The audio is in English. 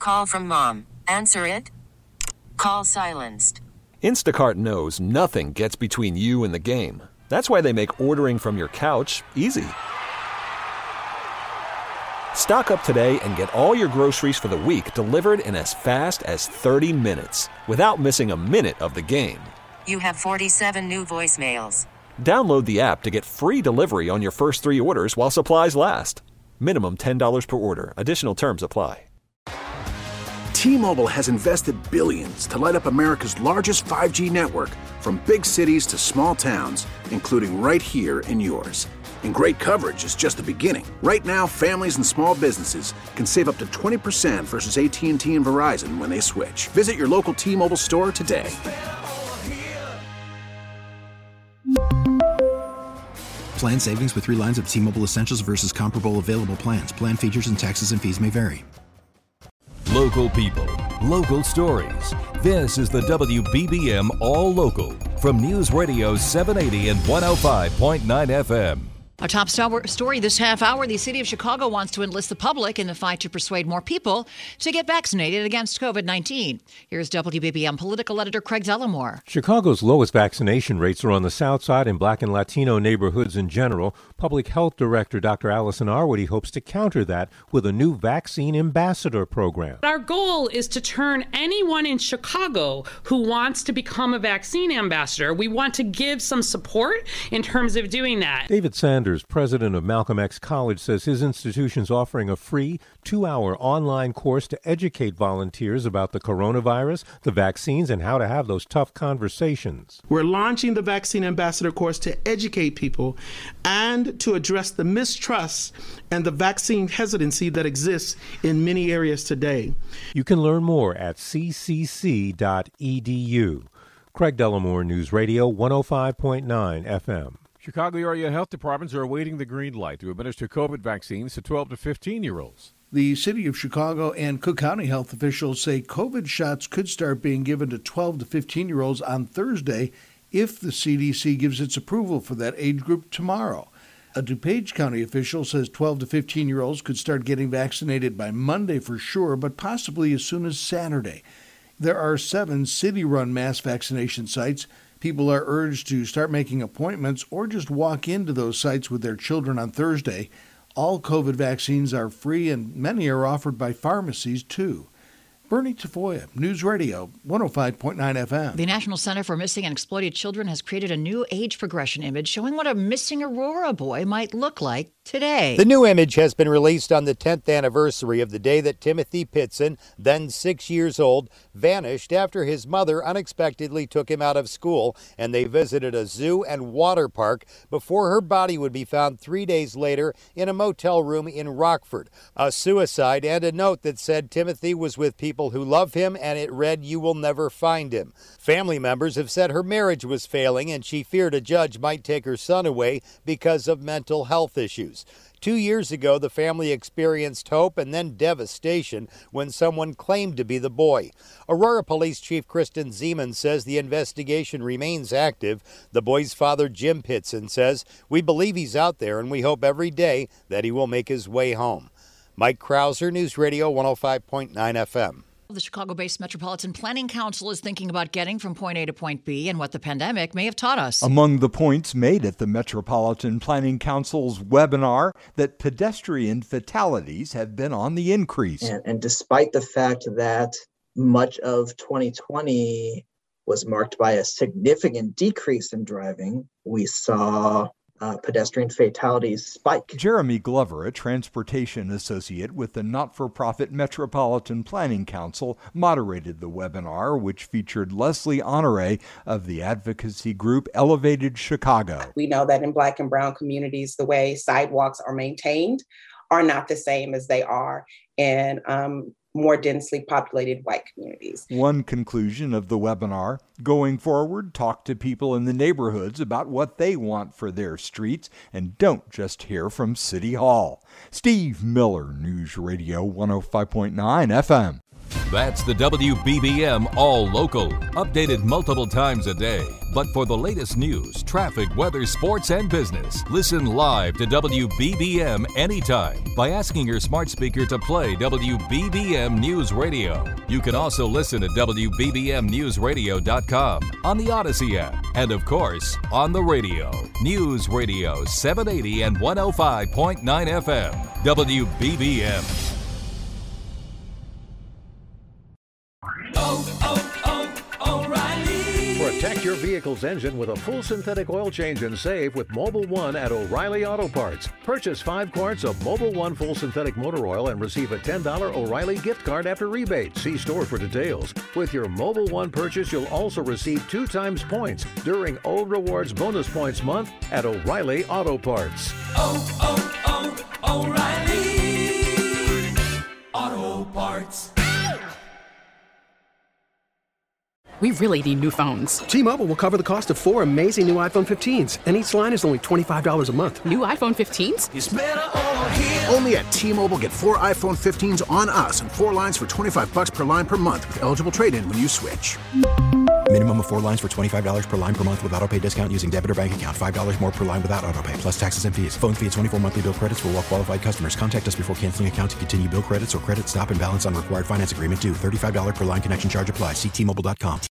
Call from mom. Answer it. Call silenced. Instacart knows nothing gets between you and the game. That's why they make ordering from your couch easy. Stock up today and get all your groceries for the week delivered in as fast as 30 minutes without missing a minute of the game. You have 47 new voicemails. Download the app to get free delivery on your first 3 orders while supplies last. Minimum $10 per order. Additional terms apply. T-Mobile has invested billions to light up America's largest 5G network, from big cities to small towns, including right here in yours. And great coverage is just the beginning. Right now, families and small businesses can save up to 20% versus AT&T and Verizon when they switch. Visit your local T-Mobile store today. Plan savings with 3 lines of T-Mobile Essentials versus comparable available plans. Plan features and taxes and fees may vary. Local people, local stories. This is the WBBM All Local from News Radio 780 and 105.9 FM. Our top story this half hour, the city of Chicago wants to enlist the public in the fight to persuade more people to get vaccinated against COVID-19. Here's WBBM political editor Craig Dellamore. Chicago's lowest vaccination rates are on the South Side and Black and Latino neighborhoods in general. Public Health Director Dr. Allison Arwady hopes to counter that with a new vaccine ambassador program. Our goal is to turn anyone in Chicago who wants to become a vaccine ambassador. We want to give some support in terms of doing that. David Sanders, president of Malcolm X College, says his institution is offering a free 2-hour online course to educate volunteers about the coronavirus, the vaccines, and how to have those tough conversations. We're launching the Vaccine Ambassador course to educate people and to address the mistrust and the vaccine hesitancy that exists in many areas today. You can learn more at ccc.edu. Craig Dellamore, News Radio 105.9 FM. Chicago area health departments are awaiting the green light to administer COVID vaccines to 12 to 15-year-olds. The city of Chicago and Cook County health officials say COVID shots could start being given to 12 to 15-year-olds on Thursday if the CDC gives its approval for that age group tomorrow. A DuPage County official says 12 to 15-year-olds could start getting vaccinated by Monday for sure, but possibly as soon as Saturday. There are 7 city-run mass vaccination sites. People are urged to start making appointments or just walk into those sites with their children on Thursday. All COVID vaccines are free and many are offered by pharmacies too. Bernie Tafoya, News Radio 105.9 FM. The National Center for Missing and Exploited Children has created a new age progression image showing what a missing Aurora boy might look like today. The new image has been released on the 10th anniversary of the day that Timothy Pitson, then 6 years old, vanished after his mother unexpectedly took him out of school and they visited a zoo and water park before her body would be found 3 days later in a motel room in Rockford. A suicide and a note that said Timothy was with people who love him, and it read, "You will never find him." Family members have said her marriage was failing and she feared a judge might take her son away because of mental health issues. 2 years ago, the family experienced hope and then devastation when someone claimed to be the boy. Aurora Police Chief Kristen Zeman says the investigation remains active. The boy's father, Jim Pitson, says, "We believe he's out there and we hope every day that he will make his way home." Mike Krauser, News Radio 105.9 FM. The Chicago-based Metropolitan Planning Council is thinking about getting from point A to point B and what the pandemic may have taught us. Among the points made at the Metropolitan Planning Council's webinar, that pedestrian fatalities have been on the increase. And despite the fact that much of 2020 was marked by a significant decrease in driving, we saw pedestrian fatalities spike. Jeremy Glover, a transportation associate with the not-for-profit Metropolitan Planning Council, moderated the webinar, which featured Leslie Honore of the advocacy group Elevated Chicago. We know that in Black and Brown communities, the way sidewalks are maintained are not the same as they are in more densely populated white communities. One conclusion of the webinar: going forward, talk to people in the neighborhoods about what they want for their streets and don't just hear from City Hall. Steve Miller, News Radio 105.9 FM. That's the WBBM All Local, updated multiple times a day. But for the latest news, traffic, weather, sports, and business, listen live to WBBM anytime by asking your smart speaker to play WBBM News Radio. You can also listen at WBBMNewsRadio.com, on the Odyssey app, and of course, on the radio. News Radio 780 and 105.9 FM. WBBM. Protect your vehicle's engine with a full synthetic oil change and save with Mobil 1 at O'Reilly Auto Parts. Purchase 5 quarts of Mobil 1 full synthetic motor oil and receive a $10 O'Reilly gift card after rebate. See store for details. With your Mobil 1 purchase, you'll also receive 2 times points during Old Rewards Bonus Points Month at O'Reilly Auto Parts. O'Reilly Auto Parts. We really need new phones. T-Mobile will cover the cost of 4 amazing new iPhone 15s, and each line is only $25 a month. New iPhone 15s? It's better over here. Only at T-Mobile, get 4 iPhone 15s on us and 4 lines for $25 per line per month with eligible trade-in when you switch. Minimum of 4 lines for $25 per line per month with autopay discount using debit or bank account. $5 more per line without autopay, plus taxes and fees. Phone fee at 24 monthly bill credits for well-qualified customers. Contact us before canceling account to continue bill credits or credit stop and balance on required finance agreement due. $35 per line connection charge applies. See T-Mobile.com.